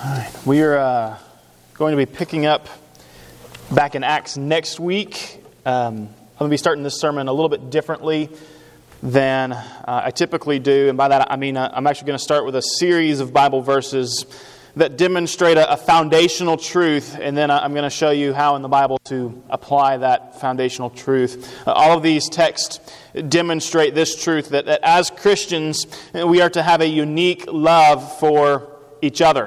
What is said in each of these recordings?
We are going to be picking up back in Acts next week. I'm going to be starting this sermon a little bit differently than I typically do. And by that I mean I'm actually going to start with a series of Bible verses that demonstrate a foundational truth. And then I'm going to show you how in the Bible to apply that foundational truth. All of these texts demonstrate this truth, that as Christians, we are to have a unique love for each other.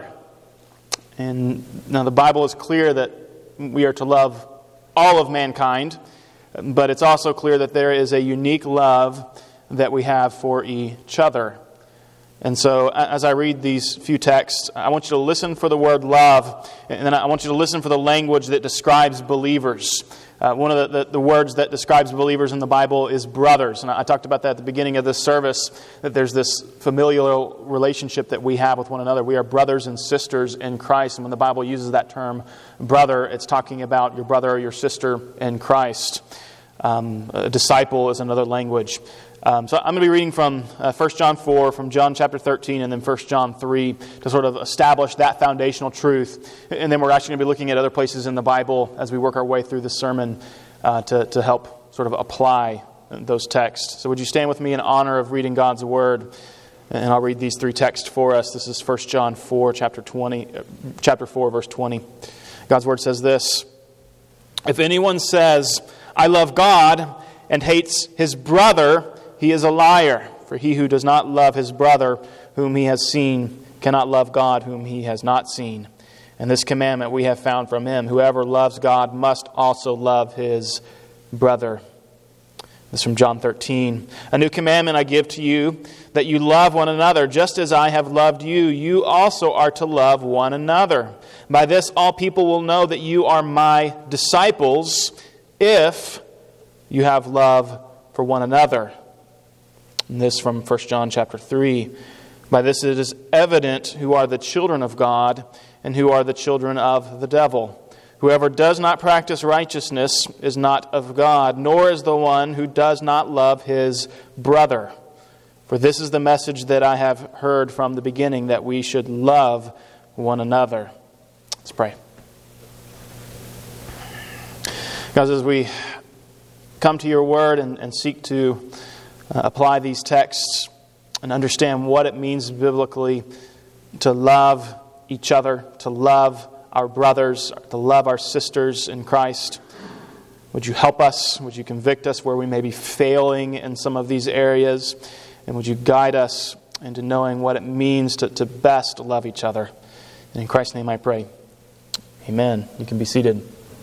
And now the Bible is clear that we are to love all of mankind, but it's also clear that there is a unique love that we have for each other. And so as I read these few texts, I want you to listen for the word love, and then I want you to listen for the language that describes believers. One of the words that describes believers in the Bible is brothers. And I talked about that at the beginning of this service, that there's this familial relationship that we have with one another. We are brothers and sisters in Christ. And when the Bible uses that term brother, it's talking about your brother or your sister in Christ. A disciple is another language. So I'm going to be reading from 1 John 4, from John chapter 13, and then 1 John 3 to sort of establish that foundational truth. And then we're actually going to be looking at other places in the Bible as we work our way through the sermon to help sort of apply those texts. So would you stand with me in honor of reading God's Word? And I'll read these three texts for us. This is 1 John 4, chapter 4, verse 20. God's Word says this: "If anyone says, 'I love God,' and hates his brother, he is a liar. For he who does not love his brother whom he has seen cannot love God whom he has not seen. And this commandment we have found from him: whoever loves God must also love his brother." This is from John 13. "A new commandment I give to you, that you love one another. Just as I have loved you, you also are to love one another. By this all people will know that you are my disciples, if you have love for one another." And this from 1 John chapter 3. "By this it is evident who are the children of God and who are the children of the devil. Whoever does not practice righteousness is not of God, nor is the one who does not love his brother. For this is the message that I have heard from the beginning, that we should love one another." Let's pray. Guys, as we come to your word and seek to apply these texts and understand what it means biblically to love each other, to love our brothers, to love our sisters in Christ, would you help us? Would you convict us where we may be failing in some of these areas? And would you guide us into knowing what it means to best love each other? And in Christ's name I pray. Amen. You can be seated.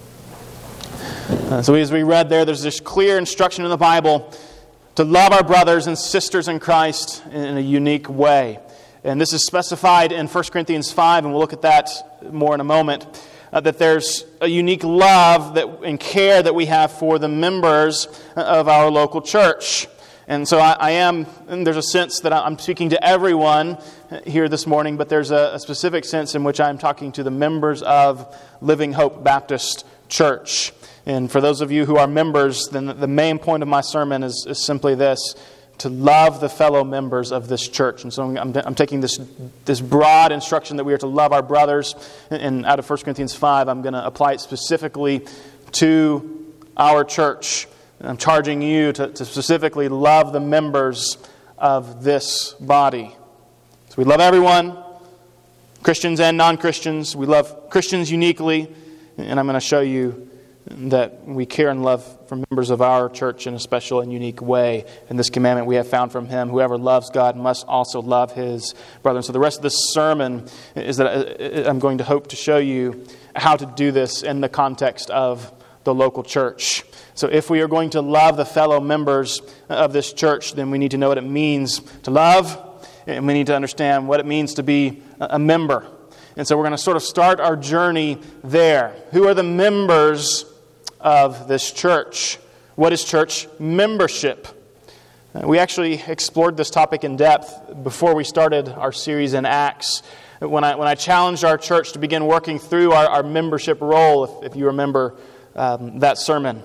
So as we read there's this clear instruction in the Bible to love our brothers and sisters in Christ in a unique way. And this is specified in 1 Corinthians 5, and we'll look at that more in a moment, that there's a unique love and care that we have for the members of our local church. And so there's a sense that I'm speaking to everyone here this morning, but there's a specific sense in which I'm talking to the members of Living Hope Baptist Church. And for those of you who are members, then the main point of my sermon is simply this: to love the fellow members of this church. And so I'm taking this broad instruction that we are to love our brothers, and out of 1 Corinthians 5, I'm going to apply it specifically to our church. And I'm charging you to specifically love the members of this body. So we love everyone, Christians and non-Christians. We love Christians uniquely, and I'm going to show you that we care and love for members of our church in a special and unique way. And this commandment we have found from him: whoever loves God must also love his brother. And so the rest of this sermon is that I'm going to hope to show you how to do this in the context of the local church. So if we are going to love the fellow members of this church, then we need to know what it means to love, and we need to understand what it means to be a member. And so we're going to sort of start our journey there. Who are the members of this church? What is church membership? We actually explored this topic in depth before we started our series in Acts. When I challenged our church to begin working through our membership role, if you remember that sermon.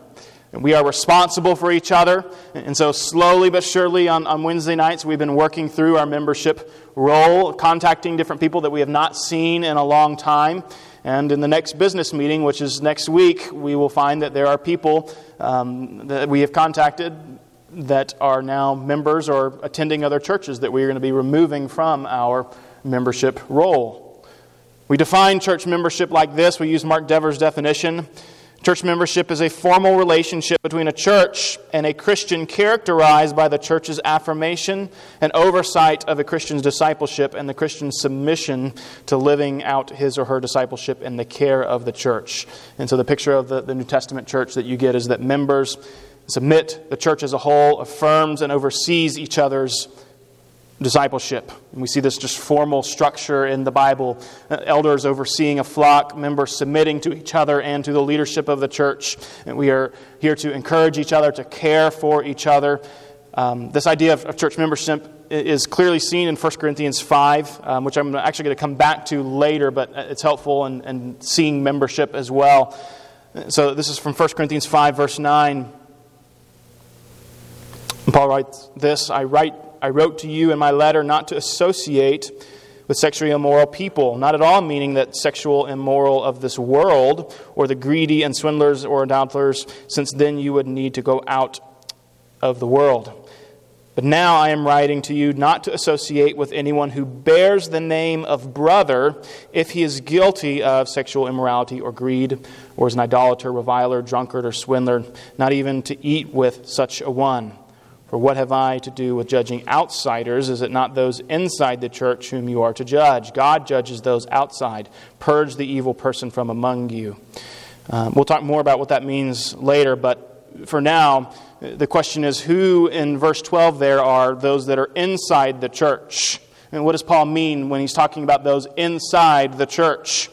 And we are responsible for each other. And so slowly but surely on Wednesday nights, we've been working through our membership role, contacting different people that we have not seen in a long time. And in the next business meeting, which is next week, we will find that there are people that we have contacted that are now members or attending other churches that we are going to be removing from our membership role. We define church membership like this. We use Mark Dever's definition. Church membership is a formal relationship between a church and a Christian characterized by the church's affirmation and oversight of a Christian's discipleship and the Christian's submission to living out his or her discipleship in the care of the church. And so the picture of the New Testament church that you get is that members submit, the church as a whole affirms and oversees each other's discipleship. And we see this just formal structure in the Bible. Elders overseeing a flock, members submitting to each other and to the leadership of the church. And we are here to encourage each other, to care for each other. This idea of church membership is clearly seen in 1 Corinthians 5, which I'm actually going to come back to later, but it's helpful in seeing membership as well. So this is from 1 Corinthians 5, verse 9. Paul writes this, I wrote to you in my letter not to associate with sexually immoral people, not at all meaning that sexual immoral of this world, or the greedy and swindlers or adulterers, since then you would need to go out of the world. But now I am writing to you not to associate with anyone who bears the name of brother if he is guilty of sexual immorality or greed, or is an idolater, reviler, drunkard, or swindler, not even to eat with such a one. For what have I to do with judging outsiders? Is it not those inside the church whom you are to judge? God judges those outside. Purge the evil person from among you. We'll talk more about what that means later, but for now, the question is who in verse 12 there are those that are inside the church? And what does Paul mean when he's talking about those inside the church?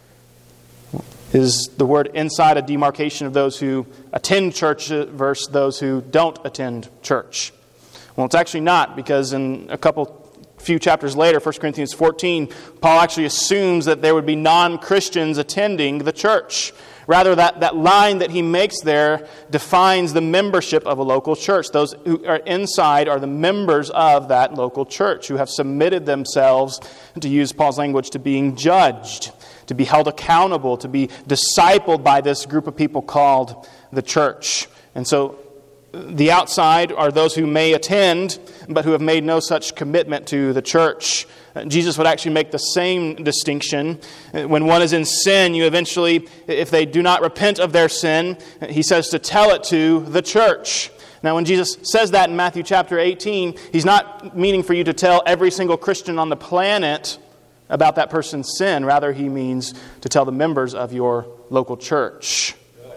Is the word inside a demarcation of those who attend church versus those who don't attend church? Well, it's actually not, because in a few chapters later, 1 Corinthians 14, Paul actually assumes that there would be non-Christians attending the church. Rather, that line that he makes there defines the membership of a local church. Those who are inside are the members of that local church who have submitted themselves, to use Paul's language, to being judged, to be held accountable, to be discipled by this group of people called the church. And so the outside are those who may attend, but who have made no such commitment to the church. Jesus would actually make the same distinction. When one is in sin, you eventually, if they do not repent of their sin, he says to tell it to the church. Now, when Jesus says that in Matthew chapter 18, he's not meaning for you to tell every single Christian on the planet about that person's sin. Rather, he means to tell the members of your local church.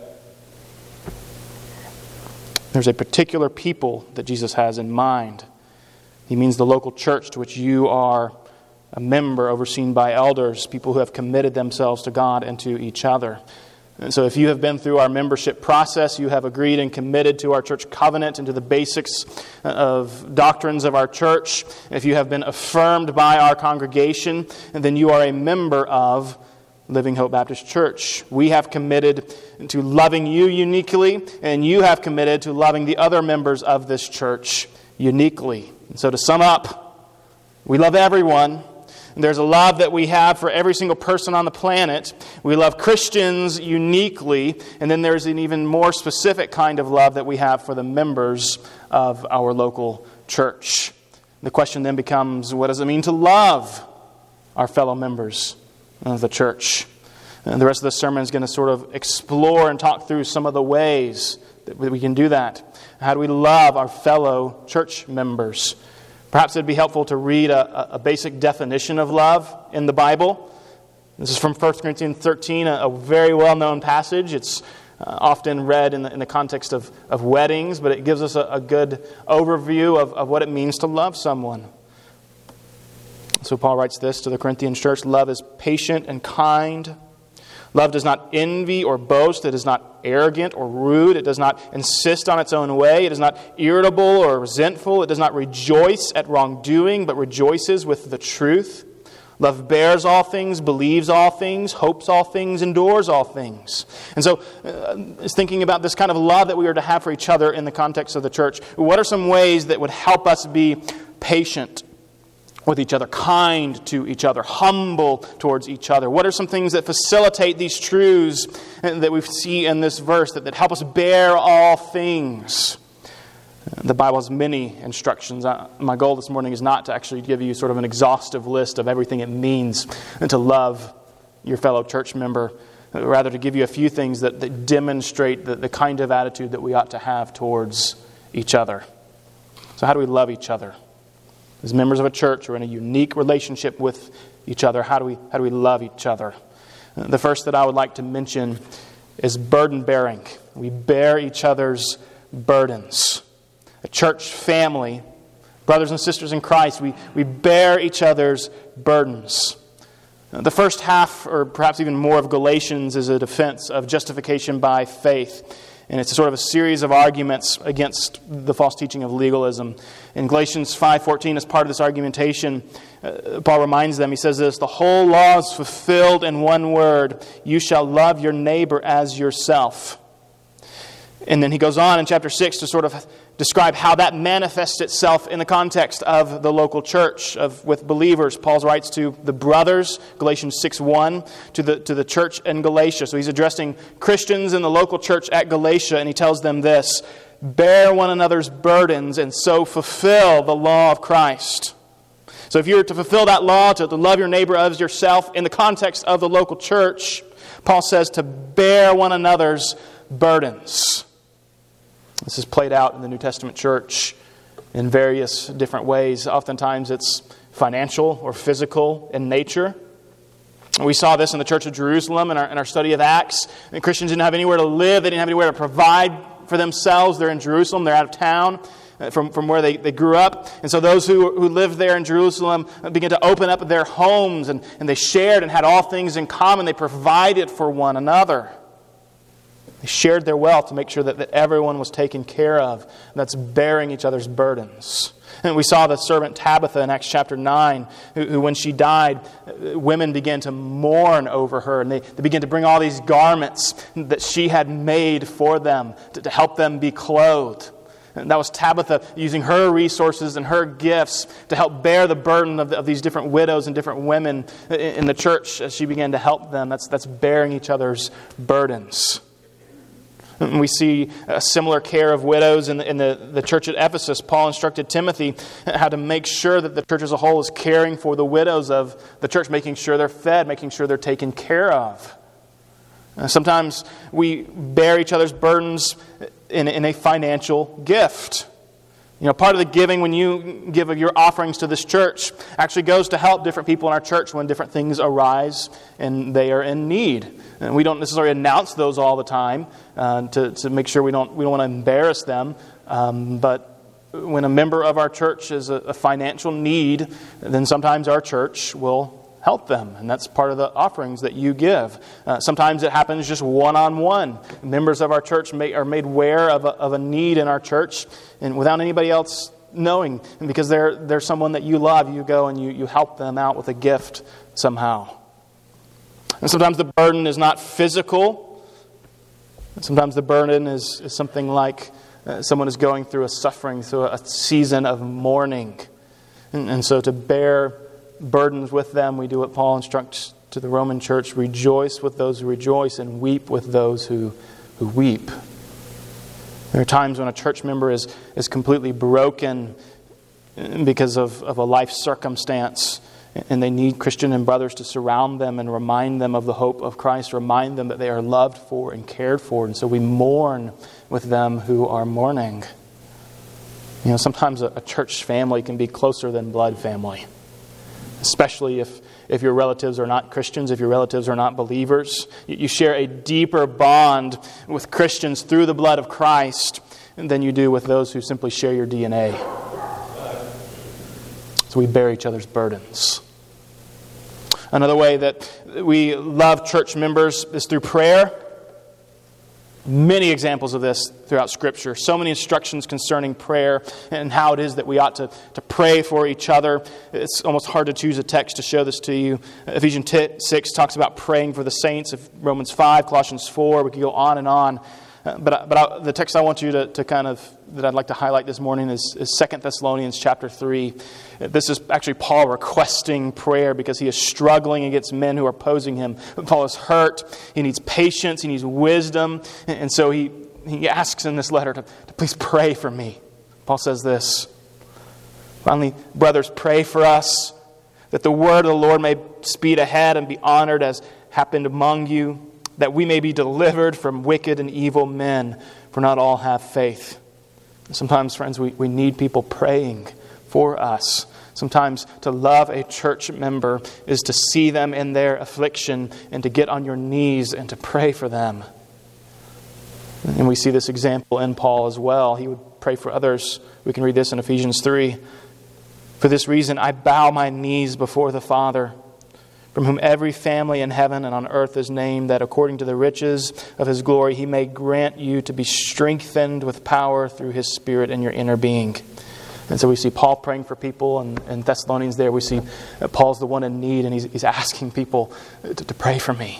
There's a particular people that Jesus has in mind. He means the local church to which you are a member, overseen by elders, people who have committed themselves to God and to each other. And so if you have been through our membership process, you have agreed and committed to our church covenant and to the basics of doctrines of our church, if you have been affirmed by our congregation, then you are a member of Living Hope Baptist Church. We have committed to loving you uniquely, and you have committed to loving the other members of this church uniquely. And so to sum up, we love everyone. There's a love that we have for every single person on the planet. We love Christians uniquely. And then there's an even more specific kind of love that we have for the members of our local church. The question then becomes, what does it mean to love our fellow members of the church? And the rest of the sermon is going to sort of explore and talk through some of the ways that we can do that. How do we love our fellow church members? Perhaps it would be helpful to read a basic definition of love in the Bible. This is from 1 Corinthians 13, a very well-known passage. It's often read in the context of weddings, but it gives us a good overview of what it means to love someone. So Paul writes this to the Corinthian church: love is patient and kind. Love does not envy or boast. It is not arrogant or rude. It does not insist on its own way. It is not irritable or resentful. It does not rejoice at wrongdoing, but rejoices with the truth. Love bears all things, believes all things, hopes all things, endures all things. And so, thinking about this kind of love that we are to have for each other in the context of the church, what are some ways that would help us be patient with each other, kind to each other, humble towards each other? What are some things that facilitate these truths that we see in this verse that help us bear all things? The Bible has many instructions. My goal this morning is not to actually give you sort of an exhaustive list of everything it means to love your fellow church member, rather to give you a few things that demonstrate the kind of attitude that we ought to have towards each other. So how do we love each other? As members of a church, we're in a unique relationship with each other. How do we love each other? The first that I would like to mention is burden bearing. We bear each other's burdens. A church family, brothers and sisters in Christ, we bear each other's burdens. The first half, or perhaps even more, of Galatians is a defense of justification by faith. And it's a sort of a series of arguments against the false teaching of legalism. In Galatians 5:14, as part of this argumentation, Paul reminds them, he says this, "The whole law is fulfilled in one word, you shall love your neighbor as yourself." And then he goes on in chapter 6 to sort of describe how that manifests itself in the context of the local church with believers. Paul writes to the brothers, Galatians 6:1, to the church in Galatia. So he's addressing Christians in the local church at Galatia, and he tells them this: "Bear one another's burdens and so fulfill the law of Christ." So if you're to fulfill that law, to love your neighbor as yourself in the context of the local church, Paul says to bear one another's burdens. This is played out in the New Testament church in various different ways. Oftentimes it's financial or physical in nature. We saw this in the church of Jerusalem in our study of Acts. The Christians didn't have anywhere to live. They didn't have anywhere to provide for themselves. They're in Jerusalem. They're out of town from where they grew up. And so those who lived there in Jerusalem began to open up their homes, and they shared and had all things in common. They provided for one another. They shared their wealth to make sure that everyone was taken care of. And that's bearing each other's burdens. And we saw the servant Tabitha in Acts chapter 9, who when she died, women began to mourn over her. And they began to bring all these garments that she had made for them to help them be clothed. And that was Tabitha using her resources and her gifts to help bear the burden of these different widows and different women in the church as she began to help them. That's bearing each other's burdens. And we see a similar care of widows in the church at Ephesus. Paul instructed Timothy how to make sure that the church as a whole is caring for the widows of the church, making sure they're fed, making sure they're taken care of. Sometimes we bear each other's burdens in a financial gift. You know, part of the giving when you give of your offerings to this church actually goes to help different people in our church when different things arise and they are in need. And we don't necessarily announce those all the time to make sure we don't want to embarrass them. But when a member of our church is a financial need, then sometimes our church will help them. And that's part of the offerings that you give. Sometimes it happens just one-on-one. Members of our church are made aware of a need in our church, and without anybody else knowing. And because they're someone that you love, you go and you help them out with a gift somehow. And sometimes the burden is not physical. Sometimes the burden is something like someone is going through a suffering, through a season of mourning. And so to bear burdens with them, we do what Paul instructs to the Roman church: rejoice with those who rejoice and weep with those who weep. There are times when a church member is completely broken because of a life circumstance, and they need Christian and brothers to surround them and remind them of the hope of Christ, remind them that they are loved for and cared for. And so we mourn with them who are mourning. You know, sometimes a church family can be closer than blood family, especially if your relatives are not Christians, if your relatives are not believers. You share a deeper bond with Christians through the blood of Christ than you do with those who simply share your DNA. So we bear each other's burdens. Another way that we love church members is through prayer. Many examples of this throughout Scripture. So many instructions concerning prayer and how it is that we ought to pray for each other. It's almost hard to choose a text to show this to you. Ephesians 6 talks about praying for the saints. Romans 5, Colossians 4. We could go on and on. But the text I want you to that I'd like to highlight this morning is 2 Thessalonians chapter 3. This is actually Paul requesting prayer because he is struggling against men who are opposing him. Paul is hurt. He needs patience. He needs wisdom. And so he asks in this letter to please pray for me. Paul says this, "Finally, brothers, pray for us, that the word of the Lord may speed ahead and be honored as happened among you, that we may be delivered from wicked and evil men, for not all have faith." Sometimes, friends, we need people praying for us. Sometimes to love a church member is to see them in their affliction and to get on your knees and to pray for them. And we see this example in Paul as well. He would pray for others. We can read this in Ephesians 3. "For this reason I bow my knees before the Father, from whom every family in heaven and on earth is named, that according to the riches of His glory He may grant you to be strengthened with power through His Spirit in your inner being." And so we see Paul praying for people, and in Thessalonians there we see that Paul's the one in need, and he's asking people to pray for me.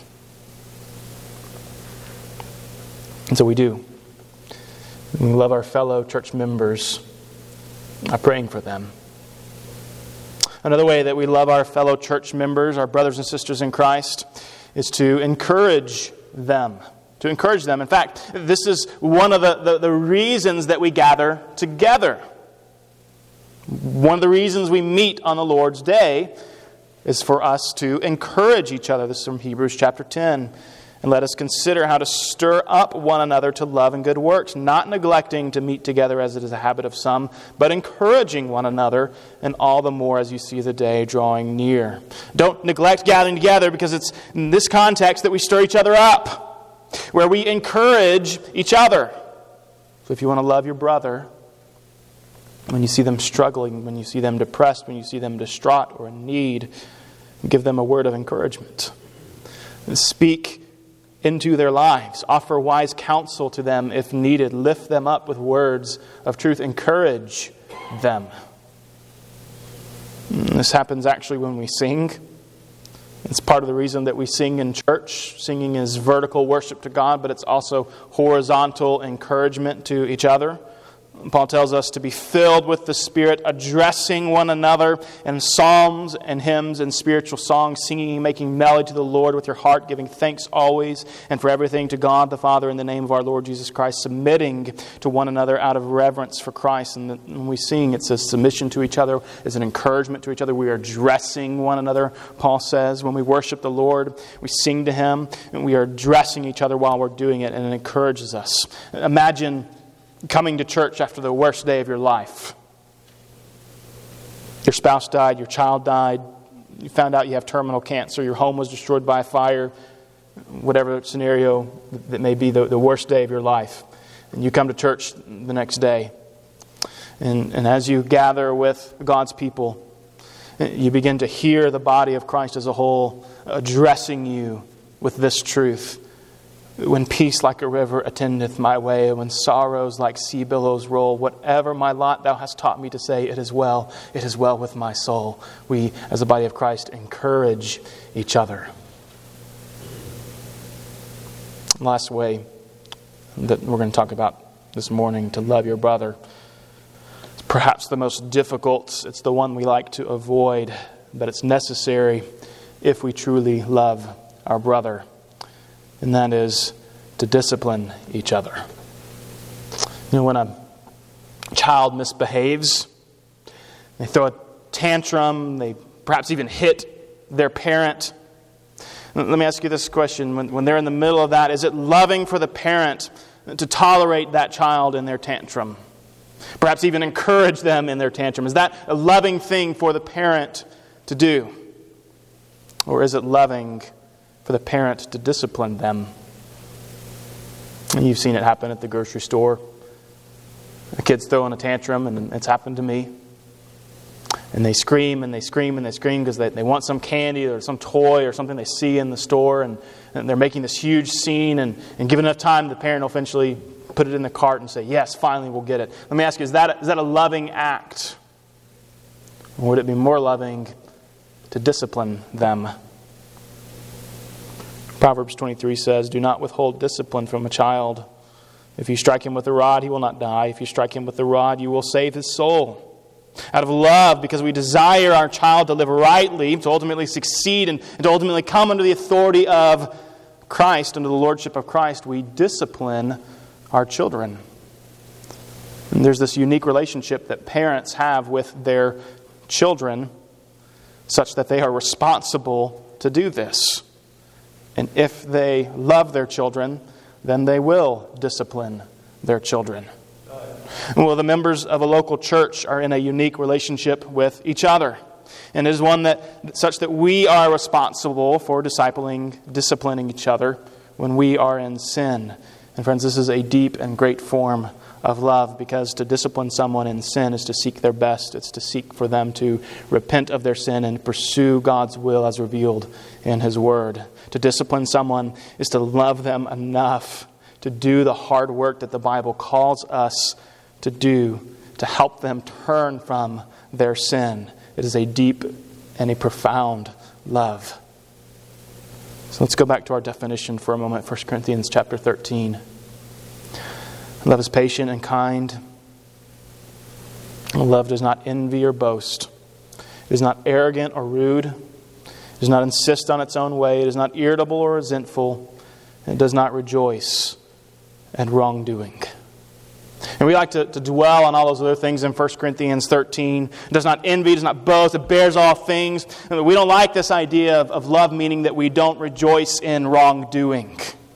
And so we do. We love our fellow church members by praying for them. Another way that we love our fellow church members, our brothers and sisters in Christ, is to encourage them. To encourage them. In fact, this is one of the reasons that we gather together. One of the reasons we meet on the Lord's Day is for us to encourage each other. This is from Hebrews chapter 10. "And let us consider how to stir up one another to love and good works, not neglecting to meet together as it is a habit of some, but encouraging one another, and all the more as you see the day drawing near." Don't neglect gathering together, because it's in this context that we stir each other up, where we encourage each other. So if you want to love your brother, when you see them struggling, when you see them depressed, when you see them distraught or in need, give them a word of encouragement. And speak into their lives. Offer wise counsel to them if needed. Lift them up with words of truth. Encourage them. And this happens actually when we sing. It's part of the reason that we sing in church. Singing is vertical worship to God, but it's also horizontal encouragement to each other. Paul tells us to be filled with the Spirit, addressing one another in psalms and hymns and spiritual songs, singing and making melody to the Lord with your heart, giving thanks always and for everything to God the Father in the name of our Lord Jesus Christ, submitting to one another out of reverence for Christ. And when we sing, it's a submission to each other, it's an encouragement to each other. We are addressing one another, Paul says. When we worship the Lord, we sing to Him, and we are addressing each other while we're doing it, and it encourages us. Imagine coming to church after the worst day of your life. Your spouse died, your child died, you found out you have terminal cancer, your home was destroyed by a fire, whatever scenario that may be the worst day of your life. And you come to church the next day. And as you gather with God's people, you begin to hear the body of Christ as a whole addressing you with this truth. "When peace like a river attendeth my way, when sorrows like sea billows roll, whatever my lot thou hast taught me to say, it is well with my soul." We, as the body of Christ, encourage each other. Last way that we're going to talk about this morning, to love your brother. It's perhaps the most difficult. It's the one we like to avoid, but it's necessary if we truly love our brother. And that is to discipline each other. You know, when a child misbehaves, they throw a tantrum, they perhaps even hit their parent. Let me ask you this question. When they're in the middle of that, is it loving for the parent to tolerate that child in their tantrum? Perhaps even encourage them in their tantrum. Is that a loving thing for the parent to do? Or is it loving for the parent to discipline them? And you've seen it happen at the grocery store. The kid's throwing a tantrum, and it's happened to me. And they scream and they scream and they scream because they want some candy or some toy or something they see in the store. And they're making this huge scene. And given enough time, the parent will eventually put it in the cart and say, yes, finally we'll get it. Let me ask you, is that a loving act? Or would it be more loving to discipline them? Proverbs 23 says, do not withhold discipline from a child. If you strike him with a rod, he will not die. If you strike him with the rod, you will save his soul. Out of love, because we desire our child to live rightly, to ultimately succeed, and to ultimately come under the authority of Christ, under the lordship of Christ, we discipline our children. And there's this unique relationship that parents have with their children, such that they are responsible to do this. And if they love their children, then they will discipline their children. Well, the members of a local church are in a unique relationship with each other. And it is one such that we are responsible for disciplining each other when we are in sin. And friends, this is a deep and great form of love, because to discipline someone in sin is to seek their best. It's to seek for them to repent of their sin and pursue God's will as revealed in His Word. To discipline someone is to love them enough to do the hard work that the Bible calls us to do, to help them turn from their sin. It is a deep and a profound love. So let's go back to our definition for a moment. 1 Corinthians chapter 13. Love is patient and kind. Love does not envy or boast. It is not arrogant or rude. It does not insist on its own way. It is not irritable or resentful. It does not rejoice at wrongdoing. And we like to dwell on all those other things in 1 Corinthians 13. It does not envy, does not boast, it bears all things. We don't like this idea of love meaning that we don't rejoice in wrongdoing.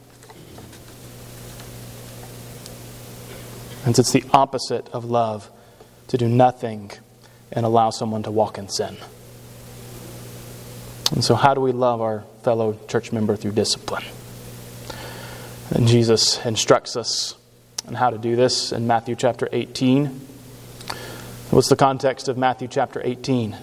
And it's the opposite of love to do nothing and allow someone to walk in sin. And so how do we love our fellow church member? Through discipline. And Jesus instructs us on how to do this in Matthew chapter 18. What's the context of Matthew chapter 18?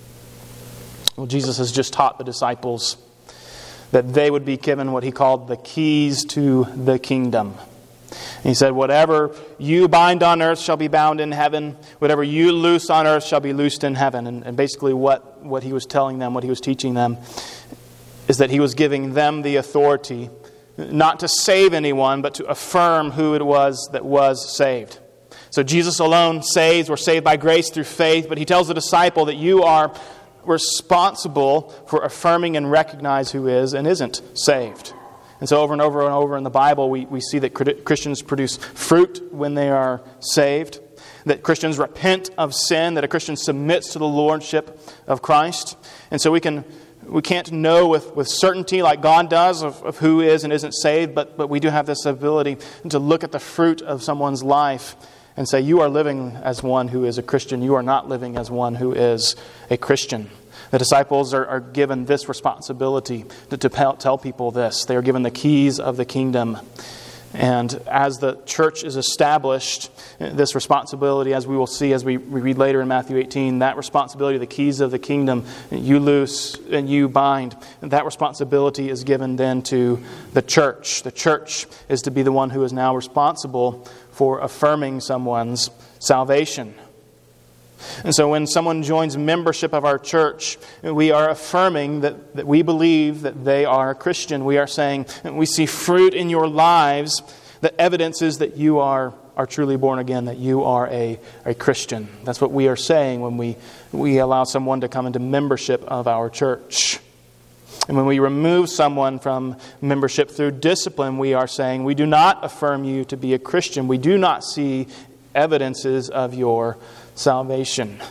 Well, Jesus has just taught the disciples that they would be given what He called the keys to the kingdom. And He said, whatever you bind on earth shall be bound in heaven. Whatever you loose on earth shall be loosed in heaven. And basically what He was telling them, what He was teaching them, is that He was giving them the authority not to save anyone, but to affirm who it was that was saved. So Jesus alone saves. We're saved by grace through faith. But He tells the disciple that you are responsible for affirming and recognize who is and isn't saved. And so over and over and over in the Bible, we see that Christians produce fruit when they are saved. That Christians repent of sin. That a Christian submits to the lordship of Christ. And so we can't know with certainty like God does of who is and isn't saved, but we do have this ability to look at the fruit of someone's life and say, you are living as one who is a Christian. You are not living as one who is a Christian. The disciples are given this responsibility to tell people this. They are given the keys of the kingdom. And as the church is established, this responsibility, as we will see as we read later in Matthew 18, that responsibility, the keys of the kingdom, you loose and you bind, and that responsibility is given then to the church. The church is to be the one who is now responsible for affirming someone's salvation. And so when someone joins membership of our church, we are affirming that we believe that they are a Christian. We are saying, we see fruit in your lives that evidences that you are truly born again, that you are a Christian. That's what we are saying when we allow someone to come into membership of our church. And when we remove someone from membership through discipline, we are saying we do not affirm you to be a Christian. We do not see evidences of your salvation.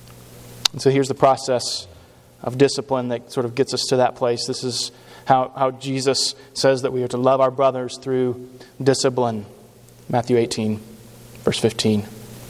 And so here's the process of discipline that sort of gets us to that place. This is how Jesus says that we are to love our brothers through discipline. Matthew 18, verse 15.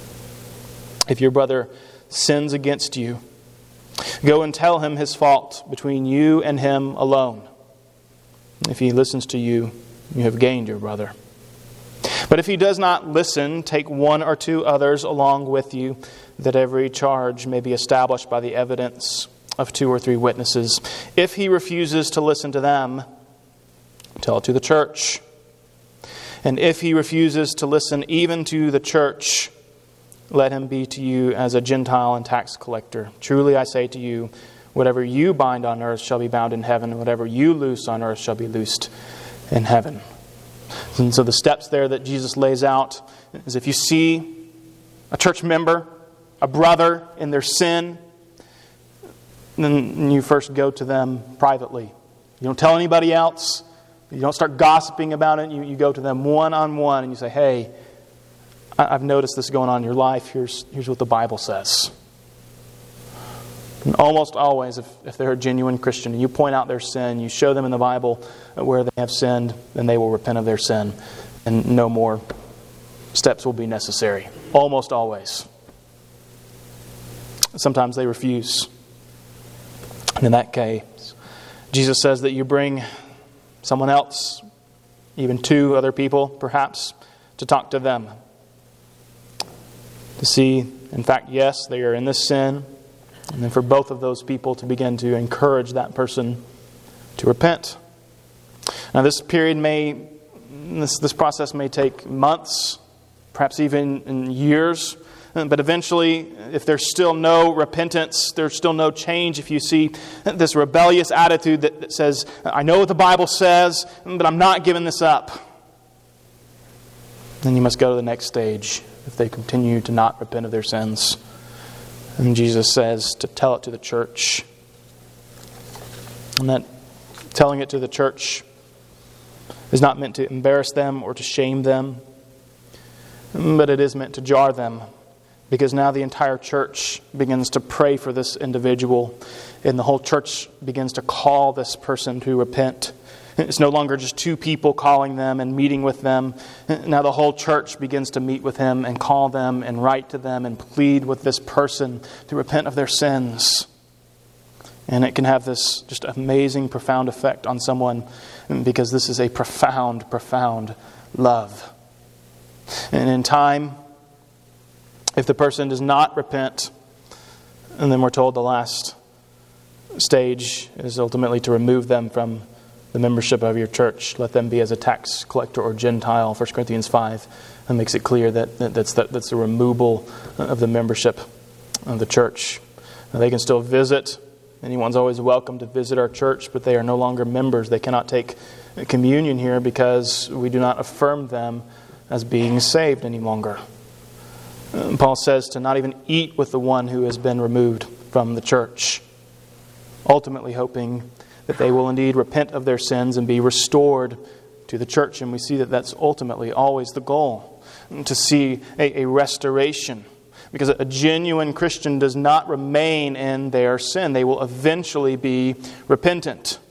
If your brother sins against you, go and tell him his fault between you and him alone. If he listens to you, you have gained your brother. But if he does not listen, take 1 or 2 others along with you, that every charge may be established by the evidence of 2 or 3 witnesses. If he refuses to listen to them, tell it to the church. And if he refuses to listen even to the church, let him be to you as a Gentile and tax collector. Truly I say to you, whatever you bind on earth shall be bound in heaven, and whatever you loose on earth shall be loosed in heaven. And so the steps there that Jesus lays out is, if you see a church member, a brother in their sin, then you first go to them privately. You don't tell anybody else. You don't start gossiping about it. You go to them one-on-one and you say, hey, I've noticed this going on in your life. Here's what the Bible says. And almost always, if they're a genuine Christian, and you point out their sin, you show them in the Bible where they have sinned, then they will repent of their sin, and no more steps will be necessary. Almost always. Sometimes they refuse. And in that case, Jesus says that you bring someone else, even 2 other people, perhaps, to talk to them. To see, in fact, yes, they are in this sin. And then for both of those people to begin to encourage that person to repent. Now this process may take months, perhaps even in years. But eventually, if there's still no repentance, there's still no change, if you see this rebellious attitude that says, I know what the Bible says, but I'm not giving this up, then you must go to the next stage if they continue to not repent of their sins. And Jesus says to tell it to the church. And that telling it to the church is not meant to embarrass them or to shame them, but it is meant to jar them. Because now the entire church begins to pray for this individual, and the whole church begins to call this person to repent. It's no longer just 2 people calling them and meeting with them. Now the whole church begins to meet with him and call them and write to them and plead with this person to repent of their sins. And it can have this just amazing, profound effect on someone, because this is a profound, profound love. And in time, if the person does not repent, and then we're told the last stage is ultimately to remove them from the membership of your church. Let them be as a tax collector or Gentile. 1 Corinthians 5 and makes it clear that's the removal of the membership of the church. Now, they can still visit. Anyone's always welcome to visit our church, but they are no longer members. They cannot take communion here because we do not affirm them as being saved any longer. Paul says to not even eat with the one who has been removed from the church, ultimately hoping that they will indeed repent of their sins and be restored to the church. And we see that that's ultimately always the goal, to see a restoration. Because a genuine Christian does not remain in their sin. They will eventually be repentant.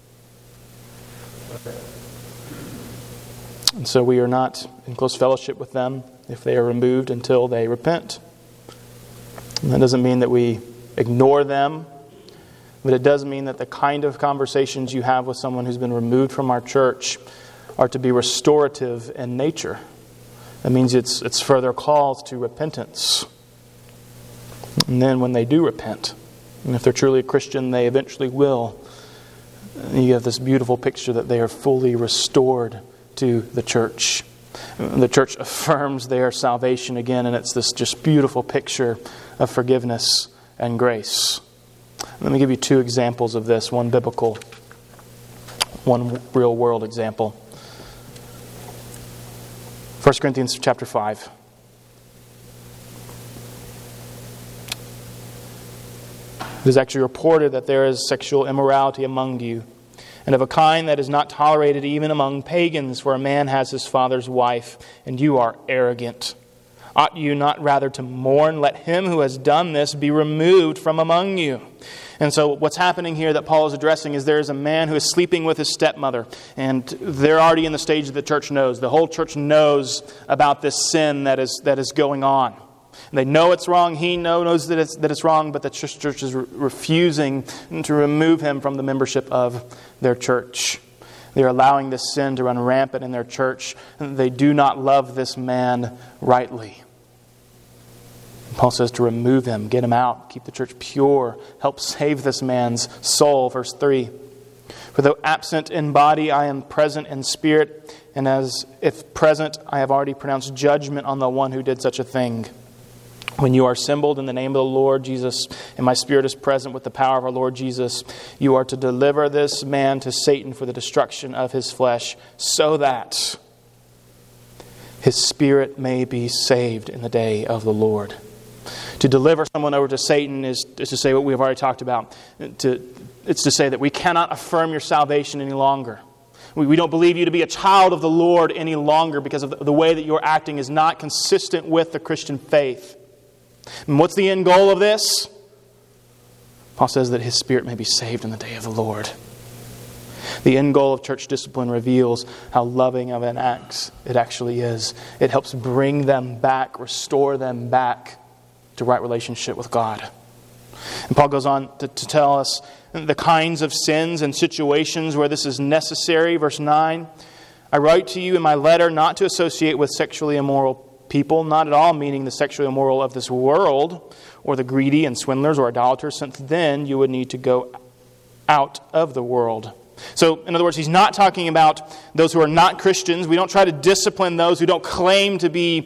And so we are not in close fellowship with them if they are removed until they repent. And that doesn't mean that we ignore them, but it does mean that the kind of conversations you have with someone who's been removed from our church are to be restorative in nature. That means it's further calls to repentance. And then when they do repent, and if they're truly a Christian, they eventually will, you have this beautiful picture that they are fully restored to the church. The church affirms their salvation again, and it's this just beautiful picture of forgiveness and grace. Let me give you 2 examples of this, one biblical, one real world example. 1 Corinthians chapter 5. It is actually reported that there is sexual immorality among you, and of a kind that is not tolerated even among pagans, for a man has his father's wife, and you are arrogant. Ought you not rather to mourn? Let him who has done this be removed from among you. And so what's happening here that Paul is addressing is there is a man who is sleeping with his stepmother. And they're already in the stage that the church knows. The whole church knows about this sin that is going on. And they know it's wrong. He knows that it's wrong, but the church is refusing to remove him from the membership of their church. They are allowing this sin to run rampant in their church. They do not love this man rightly. Paul says to remove him, get him out, keep the church pure, help save this man's soul. Verse 3, for though absent in body, I am present in spirit, and as if present, I have already pronounced judgment on the one who did such a thing. When you are assembled in the name of the Lord Jesus, and my spirit is present with the power of our Lord Jesus, you are to deliver this man to Satan for the destruction of his flesh, so that his spirit may be saved in the day of the Lord. To deliver someone over to Satan is to say what we have already talked about. It's to say that we cannot affirm your salvation any longer. We don't believe you to be a child of the Lord any longer because of the way that you're acting is not consistent with the Christian faith. And what's the end goal of this? Paul says that his spirit may be saved in the day of the Lord. The end goal of church discipline reveals how loving of an act it actually is. It helps bring them back, restore them back to right relationship with God. And Paul goes on to tell us the kinds of sins and situations where this is necessary. Verse 9, I write to you in my letter not to associate with sexually immoral people, not at all meaning the sexually immoral of this world, or the greedy and swindlers or idolaters, since then you would need to go out of the world. So, in other words, he's not talking about those who are not Christians. We don't try to discipline those who don't claim to be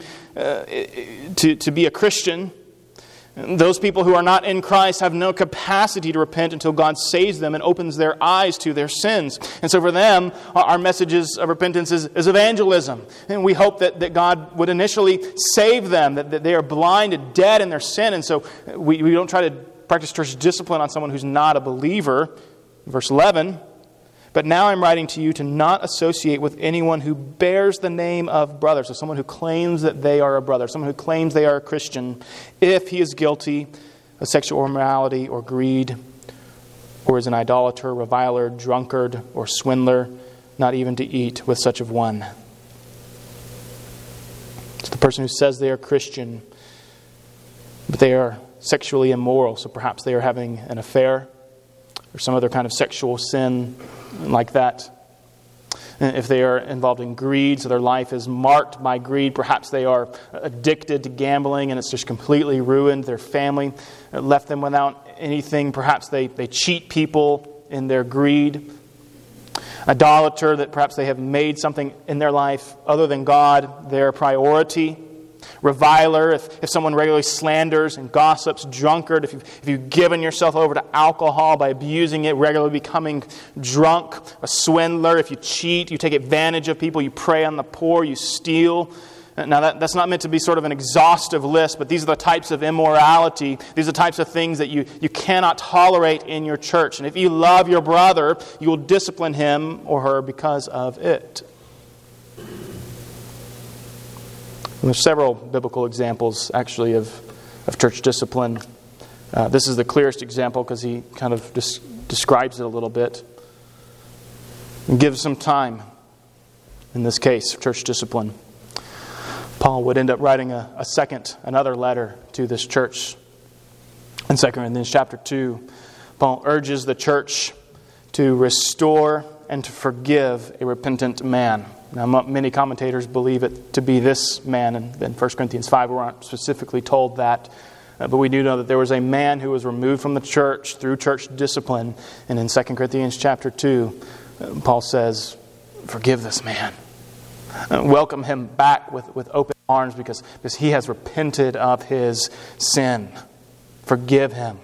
a Christian. Those people who are not in Christ have no capacity to repent until God saves them and opens their eyes to their sins. And so for them, our messages of repentance is evangelism. And we hope that God would initially save them, that they are blind and dead in their sin. And so we don't try to practice church discipline on someone who's not a believer. Verse 11, but now I'm writing to you to not associate with anyone who bears the name of brother. So someone who claims that they are a brother, someone who claims they are a Christian, if he is guilty of sexual immorality or greed, or is an idolater, reviler, drunkard, or swindler, not even to eat with such of one. It's the person who says they are Christian, but they are sexually immoral. So perhaps they are having an affair or some other kind of sexual sin like that. If they are involved in greed, so their life is marked by greed, perhaps they are addicted to gambling and it's just completely ruined their family, left them without anything. Perhaps they cheat people in their greed. Idolater, that perhaps they have made something in their life other than God their priority. Reviler, if someone regularly slanders and gossips. Drunkard, if you've given yourself over to alcohol by abusing it, regularly becoming drunk. A swindler, if you cheat, you take advantage of people, you prey on the poor, you steal. Now that's not meant to be sort of an exhaustive list, but these are the types of immorality, these are the types of things that you cannot tolerate in your church. And if you love your brother, you will discipline him or her because of it. And there's several biblical examples, actually, of church discipline. This is the clearest example because he kind of describes it a little bit. And gives some time, in this case, church discipline. Paul would end up writing another letter to this church. In 2 Corinthians chapter 2, Paul urges the church to restore and to forgive a repentant man. Now, many commentators believe it to be this man in 1 Corinthians 5. We're not specifically told that. But we do know that there was a man who was removed from the church through church discipline. And in 2 Corinthians chapter 2, Paul says, forgive this man. Welcome him back with open arms because he has repented of his sin. Forgive him.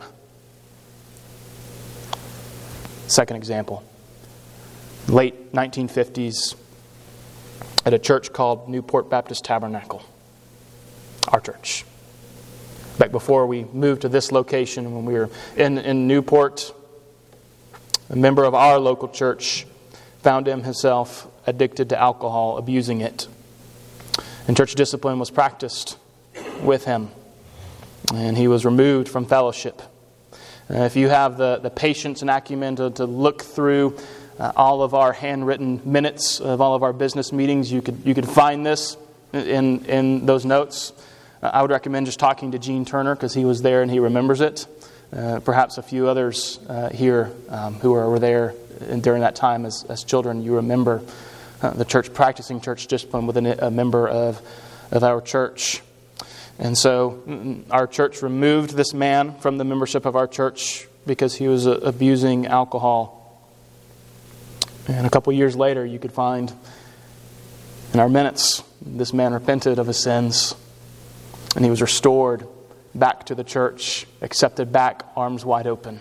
Second example. Late 1950s, at a church called Newport Baptist Tabernacle, our church. Back before we moved to this location, when we were in Newport, a member of our local church found himself addicted to alcohol, abusing it. And church discipline was practiced with him. And he was removed from fellowship. If you have the patience and acumen to look through all of our handwritten minutes of all of our business meetings, you could find this in those notes. I would recommend just talking to Gene Turner because he was there and he remembers it. Perhaps a few others here who were there during that time as children, you remember the church practicing church discipline with a member of our church. And so our church removed this man from the membership of our church because he was abusing alcohol. And a couple years later, you could find in our minutes, this man repented of his sins, and he was restored back to the church, accepted back, arms wide open.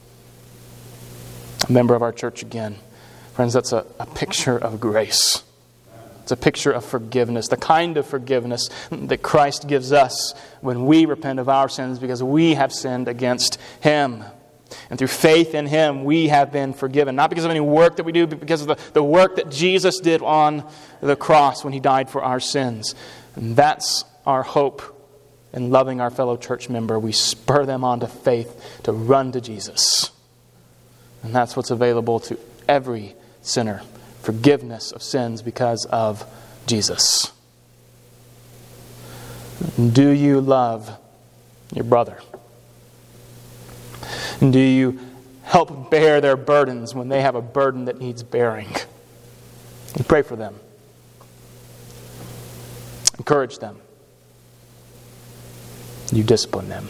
A member of our church again. Friends, that's a picture of grace. It's a picture of forgiveness, the kind of forgiveness that Christ gives us when we repent of our sins because we have sinned against Him. And through faith in Him, we have been forgiven. Not because of any work that we do, but because of the work that Jesus did on the cross when He died for our sins. And that's our hope in loving our fellow church member. We spur them on to faith to run to Jesus. And that's what's available to every sinner. Forgiveness of sins because of Jesus. Do you love your brother? And do you help bear their burdens when they have a burden that needs bearing? You pray for them. Encourage them. You discipline them.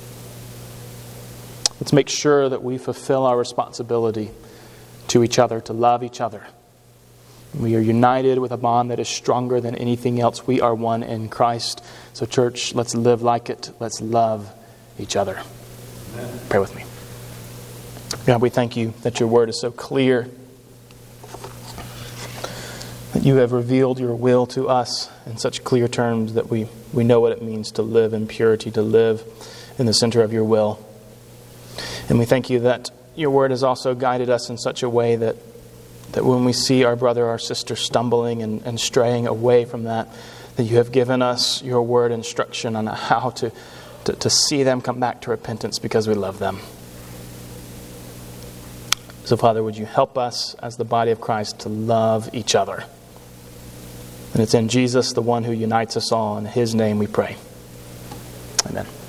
Let's make sure that we fulfill our responsibility to each other, to love each other. We are united with a bond that is stronger than anything else. We are one in Christ. So church, let's live like it. Let's love each other. Amen. Pray with me. God, we thank You that Your word is so clear, that You have revealed Your will to us in such clear terms that we know what it means to live in purity, to live in the center of Your will. And we thank You that Your word has also guided us in such a way that when we see our brother, our sister stumbling and straying away from that You have given us Your word instruction on how to see them come back to repentance because we love them. So, Father, would You help us as the body of Christ to love each other? And it's in Jesus, the one who unites us all. In His name we pray. Amen.